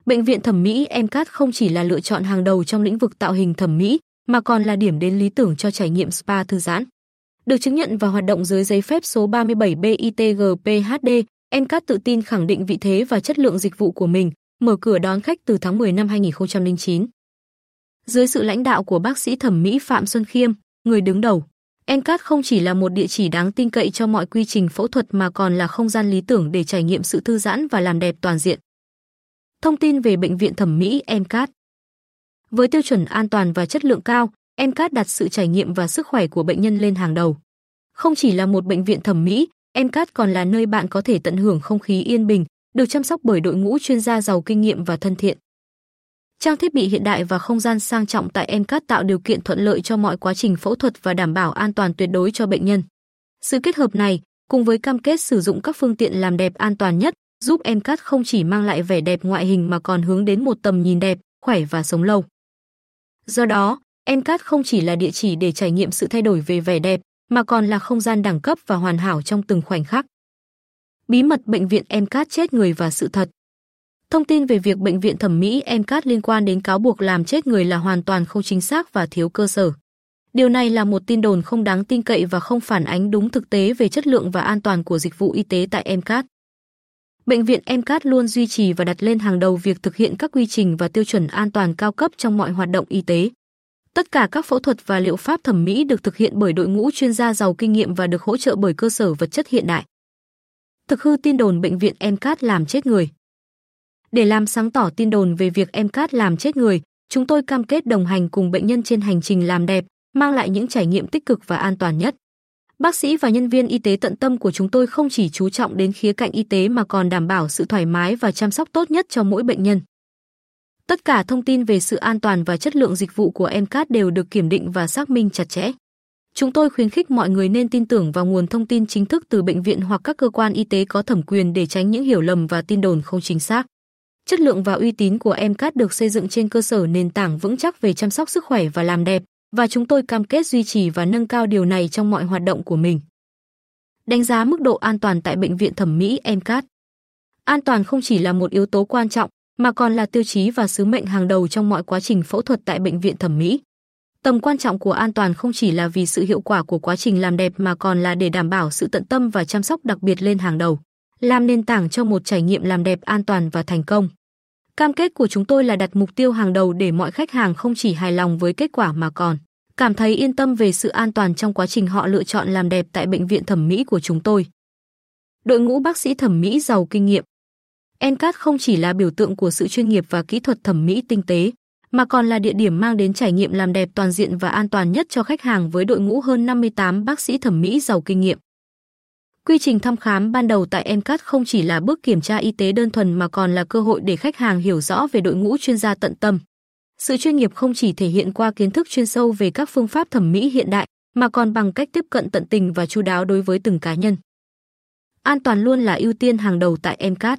Bệnh viện thẩm mỹ MCAT không chỉ là lựa chọn hàng đầu trong lĩnh vực tạo hình thẩm mỹ, mà còn là điểm đến lý tưởng cho trải nghiệm spa thư giãn. Được chứng nhận và hoạt động dưới giấy phép số 37 BITGPHD, MCAT tự tin khẳng định vị thế và chất lượng dịch vụ của mình, mở cửa đón khách từ tháng 10 năm 2009. Dưới sự lãnh đạo của bác sĩ thẩm mỹ Phạm Xuân Khiêm, người đứng đầu, MCAT không chỉ là một địa chỉ đáng tin cậy cho mọi quy trình phẫu thuật mà còn là không gian lý tưởng để trải nghiệm sự thư giãn và làm đẹp toàn diện. Thông tin về bệnh viện thẩm mỹ MCAT. Với tiêu chuẩn an toàn và chất lượng cao, MCAT đặt sự trải nghiệm và sức khỏe của bệnh nhân lên hàng đầu. Không chỉ là một bệnh viện thẩm mỹ, MCAT còn là nơi bạn có thể tận hưởng không khí yên bình, được chăm sóc bởi đội ngũ chuyên gia giàu kinh nghiệm và thân thiện. Trang thiết bị hiện đại và không gian sang trọng tại MCAT tạo điều kiện thuận lợi cho mọi quá trình phẫu thuật và đảm bảo an toàn tuyệt đối cho bệnh nhân. Sự kết hợp này, cùng với cam kết sử dụng các phương tiện làm đẹp an toàn nhất, giúp MCAT không chỉ mang lại vẻ đẹp ngoại hình mà còn hướng đến một tầm nhìn đẹp, khỏe và sống lâu. Do đó, MCAT không chỉ là địa chỉ để trải nghiệm sự thay đổi về vẻ đẹp, mà còn là không gian đẳng cấp và hoàn hảo trong từng khoảnh khắc. Bí mật bệnh viện MCAT chết người và sự thật. Thông tin về việc bệnh viện thẩm mỹ MCAT liên quan đến cáo buộc làm chết người là hoàn toàn không chính xác và thiếu cơ sở. Điều này là một tin đồn không đáng tin cậy và không phản ánh đúng thực tế về chất lượng và an toàn của dịch vụ y tế tại MCAT. Bệnh viện MCAT luôn duy trì và đặt lên hàng đầu việc thực hiện các quy trình và tiêu chuẩn an toàn cao cấp trong mọi hoạt động y tế. Tất cả các phẫu thuật và liệu pháp thẩm mỹ được thực hiện bởi đội ngũ chuyên gia giàu kinh nghiệm và được hỗ trợ bởi cơ sở vật chất hiện đại. Thực hư tin đồn bệnh viện MCAT làm chết người. Để làm sáng tỏ tin đồn về việc MCAT làm chết người, chúng tôi cam kết đồng hành cùng bệnh nhân trên hành trình làm đẹp, mang lại những trải nghiệm tích cực và an toàn nhất. Bác sĩ và nhân viên y tế tận tâm của chúng tôi không chỉ chú trọng đến khía cạnh y tế mà còn đảm bảo sự thoải mái và chăm sóc tốt nhất cho mỗi bệnh nhân. Tất cả thông tin về sự an toàn và chất lượng dịch vụ của MCAT đều được kiểm định và xác minh chặt chẽ. Chúng tôi khuyến khích mọi người nên tin tưởng vào nguồn thông tin chính thức từ bệnh viện hoặc các cơ quan y tế có thẩm quyền để tránh những hiểu lầm và tin đồn không chính xác. Chất lượng và uy tín của MCAT được xây dựng trên cơ sở nền tảng vững chắc về chăm sóc sức khỏe và làm đẹp, và chúng tôi cam kết duy trì và nâng cao điều này trong mọi hoạt động của mình. Đánh giá mức độ an toàn tại bệnh viện thẩm mỹ MCAT. An toàn không chỉ là một yếu tố quan trọng, mà còn là tiêu chí và sứ mệnh hàng đầu trong mọi quá trình phẫu thuật tại bệnh viện thẩm mỹ. Tầm quan trọng của an toàn không chỉ là vì sự hiệu quả của quá trình làm đẹp mà còn là để đảm bảo sự tận tâm và chăm sóc đặc biệt lên hàng đầu, làm nền tảng cho một trải nghiệm làm đẹp an toàn và thành công. Cam kết của chúng tôi là đặt mục tiêu hàng đầu để mọi khách hàng không chỉ hài lòng với kết quả mà còn cảm thấy yên tâm về sự an toàn trong quá trình họ lựa chọn làm đẹp tại bệnh viện thẩm mỹ của chúng tôi. Đội ngũ bác sĩ thẩm mỹ giàu kinh nghiệm. MCAT không chỉ là biểu tượng của sự chuyên nghiệp và kỹ thuật thẩm mỹ tinh tế, mà còn là địa điểm mang đến trải nghiệm làm đẹp toàn diện và an toàn nhất cho khách hàng với đội ngũ hơn 58 bác sĩ thẩm mỹ giàu kinh nghiệm. Quy trình thăm khám ban đầu tại MCAT không chỉ là bước kiểm tra y tế đơn thuần mà còn là cơ hội để khách hàng hiểu rõ về đội ngũ chuyên gia tận tâm. Sự chuyên nghiệp không chỉ thể hiện qua kiến thức chuyên sâu về các phương pháp thẩm mỹ hiện đại, mà còn bằng cách tiếp cận tận tình và chu đáo đối với từng cá nhân. An toàn luôn là ưu tiên hàng đầu tại MCAT.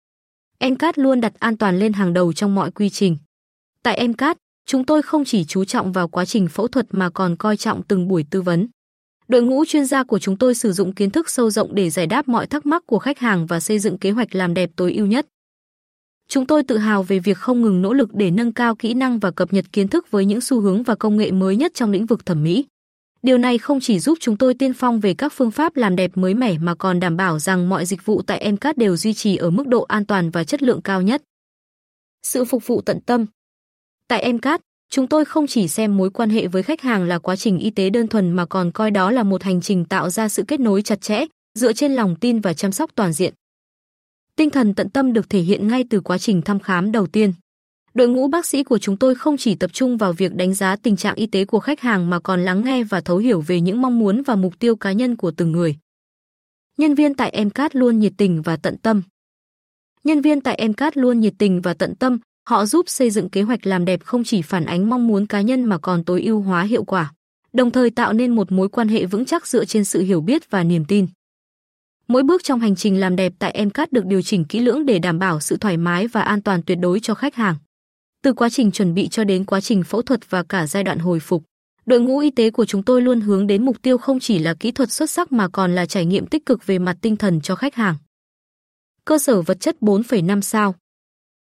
MCAT luôn đặt an toàn lên hàng đầu trong mọi quy trình. Tại MCAT, chúng tôi không chỉ chú trọng vào quá trình phẫu thuật mà còn coi trọng từng buổi tư vấn. Đội ngũ chuyên gia của chúng tôi sử dụng kiến thức sâu rộng để giải đáp mọi thắc mắc của khách hàng và xây dựng kế hoạch làm đẹp tối ưu nhất. Chúng tôi tự hào về việc không ngừng nỗ lực để nâng cao kỹ năng và cập nhật kiến thức với những xu hướng và công nghệ mới nhất trong lĩnh vực thẩm mỹ. Điều này không chỉ giúp chúng tôi tiên phong về các phương pháp làm đẹp mới mẻ mà còn đảm bảo rằng mọi dịch vụ tại MCAT đều duy trì ở mức độ an toàn và chất lượng cao nhất. Sự phục vụ tận tâm. Tại MCAT, chúng tôi không chỉ xem mối quan hệ với khách hàng là quá trình y tế đơn thuần mà còn coi đó là một hành trình tạo ra sự kết nối chặt chẽ, dựa trên lòng tin và chăm sóc toàn diện. Tinh thần tận tâm được thể hiện ngay từ quá trình thăm khám đầu tiên. Đội ngũ bác sĩ của chúng tôi không chỉ tập trung vào việc đánh giá tình trạng y tế của khách hàng mà còn lắng nghe và thấu hiểu về những mong muốn và mục tiêu cá nhân của từng người. Nhân viên tại MCAT luôn nhiệt tình và tận tâm. Nhân viên tại MCAT luôn nhiệt tình và tận tâm, họ giúp xây dựng kế hoạch làm đẹp không chỉ phản ánh mong muốn cá nhân mà còn tối ưu hóa hiệu quả, đồng thời tạo nên một mối quan hệ vững chắc dựa trên sự hiểu biết và niềm tin. Mỗi bước trong hành trình làm đẹp tại MCAT được điều chỉnh kỹ lưỡng để đảm bảo sự thoải mái và an toàn tuyệt đối cho khách hàng. Từ quá trình chuẩn bị cho đến quá trình phẫu thuật và cả giai đoạn hồi phục, đội ngũ y tế của chúng tôi luôn hướng đến mục tiêu không chỉ là kỹ thuật xuất sắc mà còn là trải nghiệm tích cực về mặt tinh thần cho khách hàng. Cơ sở vật chất 4,5 sao.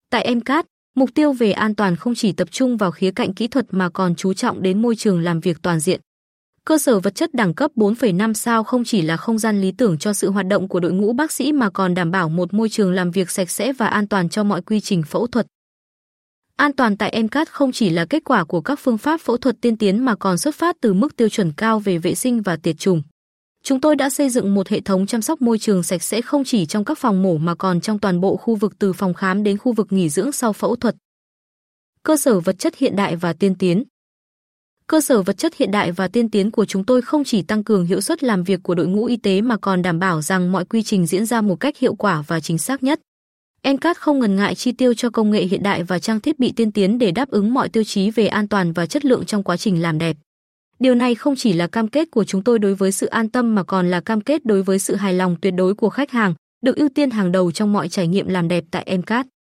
Tại MCAT, mục tiêu về an toàn không chỉ tập trung vào khía cạnh kỹ thuật mà còn chú trọng đến môi trường làm việc toàn diện. Cơ sở vật chất đẳng cấp 4,5 sao không chỉ là không gian lý tưởng cho sự hoạt động của đội ngũ bác sĩ mà còn đảm bảo một môi trường làm việc sạch sẽ và an toàn cho mọi quy trình phẫu thuật. An toàn tại MCAT không chỉ là kết quả của các phương pháp phẫu thuật tiên tiến mà còn xuất phát từ mức tiêu chuẩn cao về vệ sinh và tiệt trùng. Chúng tôi đã xây dựng một hệ thống chăm sóc môi trường sạch sẽ không chỉ trong các phòng mổ mà còn trong toàn bộ khu vực từ phòng khám đến khu vực nghỉ dưỡng sau phẫu thuật. Cơ sở vật chất hiện đại và tiên tiến. Cơ sở vật chất hiện đại và tiên tiến của chúng tôi không chỉ tăng cường hiệu suất làm việc của đội ngũ y tế mà còn đảm bảo rằng mọi quy trình diễn ra một cách hiệu quả và chính xác nhất. MCAT không ngần ngại chi tiêu cho công nghệ hiện đại và trang thiết bị tiên tiến để đáp ứng mọi tiêu chí về an toàn và chất lượng trong quá trình làm đẹp. Điều này không chỉ là cam kết của chúng tôi đối với sự an tâm mà còn là cam kết đối với sự hài lòng tuyệt đối của khách hàng, được ưu tiên hàng đầu trong mọi trải nghiệm làm đẹp tại MCAT.